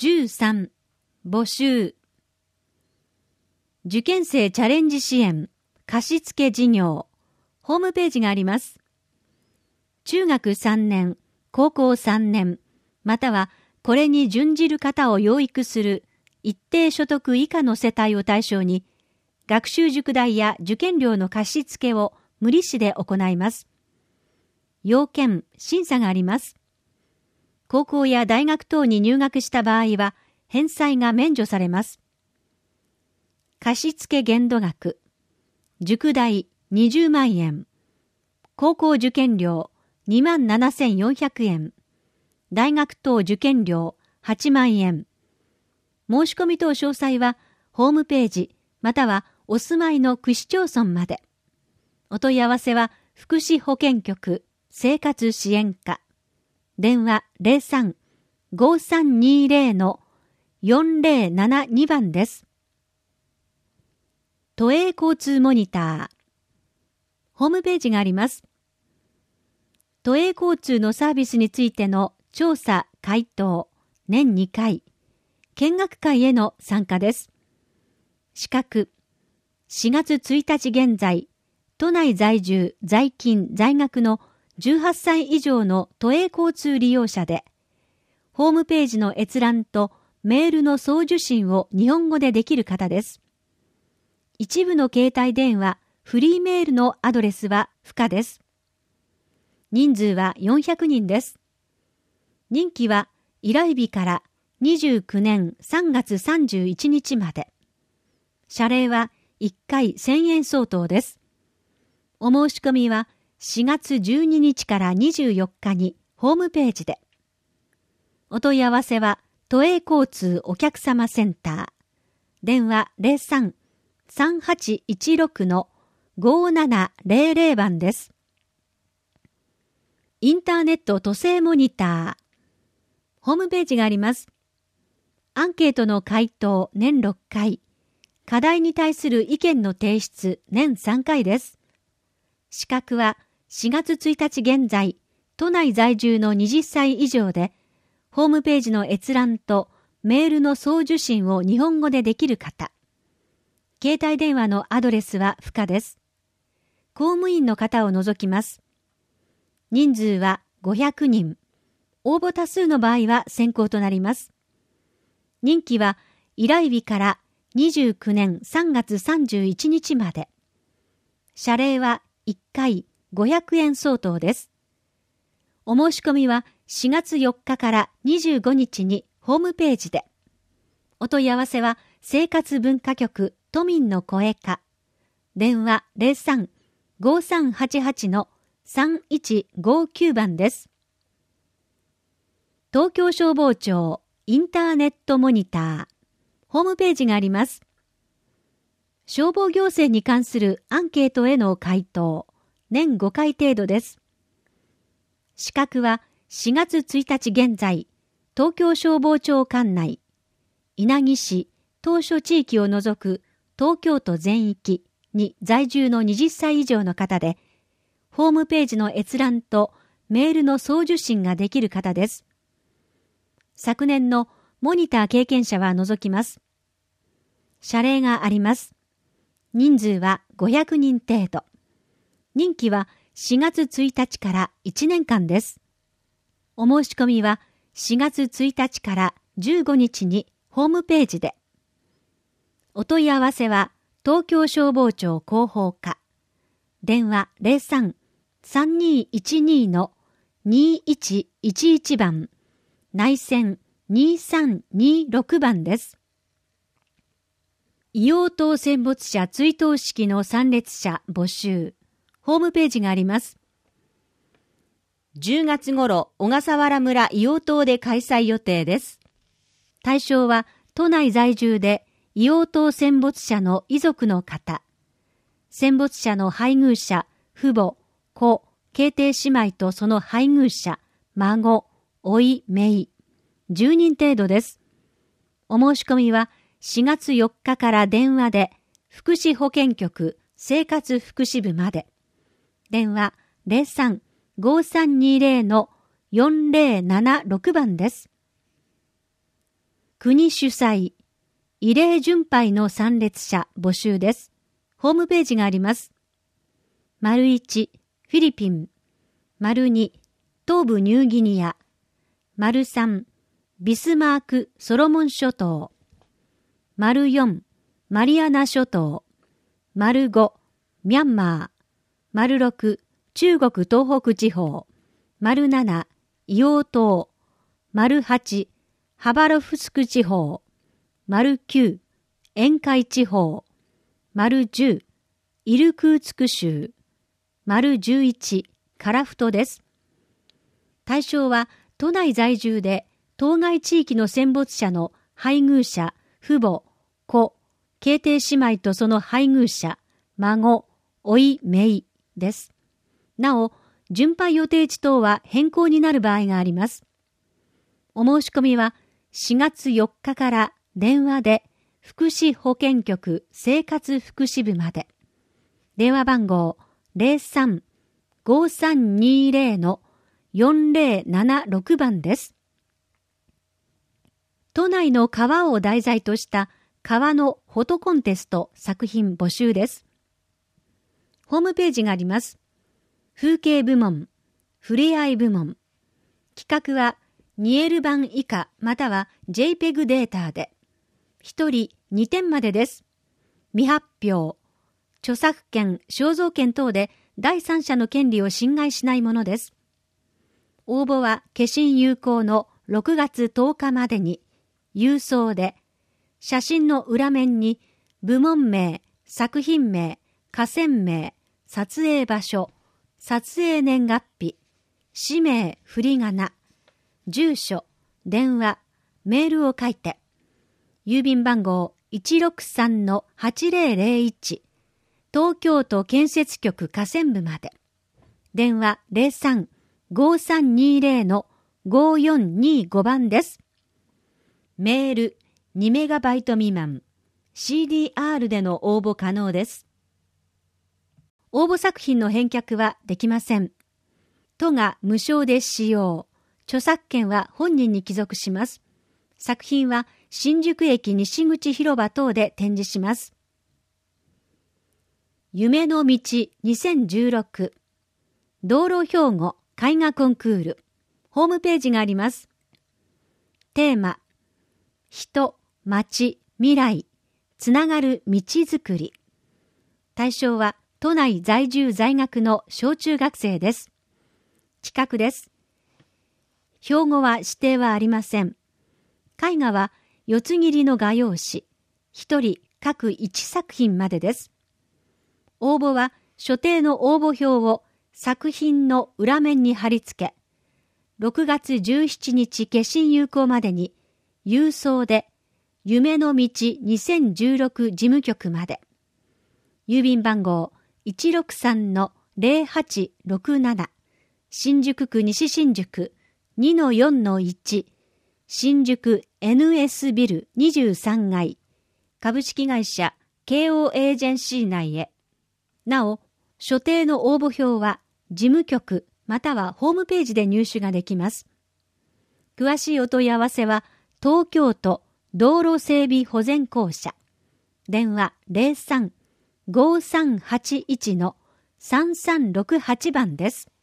13. 募集。受験生チャレンジ支援貸付事業ホームページがあります。中学3年、高校3年、またはこれに準じる方を養育する一定所得以下の世帯を対象に、学習塾代や受験料の貸付を無利子で行います。要件、審査があります。高校や大学等に入学した場合は、返済が免除されます。貸付限度額、塾代20万円、高校受験料27,400円、大学等受験料8万円。申し込み等詳細は、ホームページ、またはお住まいの区市町村まで。お問い合わせは、福祉保健局生活支援課。電話 03-5320-4072 番です。都営交通モニター。ホームページがあります。都営交通のサービスについての調査・回答、年2回。見学会への参加です。資格。4月1日現在、都内在住、在勤、在学の18歳以上の都営交通利用者で、ホームページの閲覧とメールの送受信を日本語でできる方です。一部の携帯電話、フリーメールのアドレスは不可です。人数は400人です。任期は依頼日から29年3月31日まで。謝礼は1回1000円相当です。お申し込みは4月12日から24日にホームページで。お問い合わせは都営交通お客様センター。電話 03-3816-5700 番です。インターネット都政モニター。ホームページがあります。アンケートの回答年6回。課題に対する意見の提出年3回です。資格は4月1日現在、都内在住の20歳以上で、ホームページの閲覧とメールの送受信を日本語でできる方。携帯電話のアドレスは不可です。公務員の方を除きます。人数は500人。応募多数の場合は先行となります。任期は依頼日から29年3月31日まで。謝礼は1回500円相当です。お申し込みは4月4日から25日にホームページで。お問い合わせは生活文化局都民の声課。電話 03-5388-3159 番です。東京消防庁インターネットモニター。ホームページがあります。消防行政に関するアンケートへの回答、年5回程度です。資格は4月1日現在、東京消防庁管内、稲城市、当初地域を除く東京都全域に在住の20歳以上の方で、ホームページの閲覧とメールの送受信ができる方です。昨年のモニター経験者は除きます。謝礼があります。人数は500人程度。任期は4月1日から1年間です。お申し込みは4月1日から15日にホームページで。お問い合わせは東京消防庁広報課。電話 03-3212-2111 番。内線2326番です。硫黄島戦没者追悼式の参列者募集。ホームページがあります。10月頃、小笠原村硫黄島で開催予定です。対象は都内在住で硫黄島戦没者の遺族の方。戦没者の配偶者、父母、子、兄弟姉妹とその配偶者、孫、甥、姪。10人程度です。お申し込みは4月4日から電話で福祉保健局生活福祉部まで。電話 03-5320-4076 番です。 国主催、異例巡拝の参列者募集です。ホームページがあります。1、フィリピン。2、東部ニューギニア。3、ビスマーク・ソロモン諸島。4、マリアナ諸島。5、ミャンマー。6、中国東北地方。7、硫黄島。8、ハバロフスク地方。9、沿海地方。10、イルクーツク州。11、カラフトです。対象は都内在住で当該地域の戦没者の配偶者、父母、子、兄弟姉妹とその配偶者、孫、甥、姪です。なお、巡拝予定地等は変更になる場合があります。お申し込みは4月4日から電話で福祉保健局生活福祉部まで。電話番号 03-5320-4076 番です。都内の川を題材とした川のフォトコンテスト作品募集です。ホームページがあります。風景部門、ふれあい部門。企画は 2L 版以下または JPEG データで。1人2点までです。未発表。著作権、肖像権等で第三者の権利を侵害しないものです。応募は消印有効の6月10日までに、郵送で、写真の裏面に部門名、作品名、河川名、撮影場所、撮影年月日、氏名、振り仮名、住所、電話、メールを書いて、郵便番号 163-8001 東京都建設局河川部まで。電話 03-5320-5425 番です。メール2メガバイト未満 CDR での応募可能です。応募作品の返却はできません。都が無償で使用。著作権は本人に帰属します。作品は新宿駅西口広場等で展示します。夢の道2016道路標語絵画コンクールホームページがあります。テーマ人、町、未来つながる道づくり。対象は都内在住在学の小中学生です。企画です。標語は指定はありません。絵画は四つ切りの画用紙、一人各1作品までです。応募は所定の応募表を作品の裏面に貼り付け、6月17日消印有効までに郵送で夢の道2016事務局まで。郵便番号 163-0867 新宿区西新宿 2-4-1 新宿 NS ビル23階株式会社 KO エージェンシー内へ。なお、所定の応募表は事務局またはホームページで入手ができます。詳しいお問い合わせは東京都道路整備保全公社。電話 03-5381-3368 番です。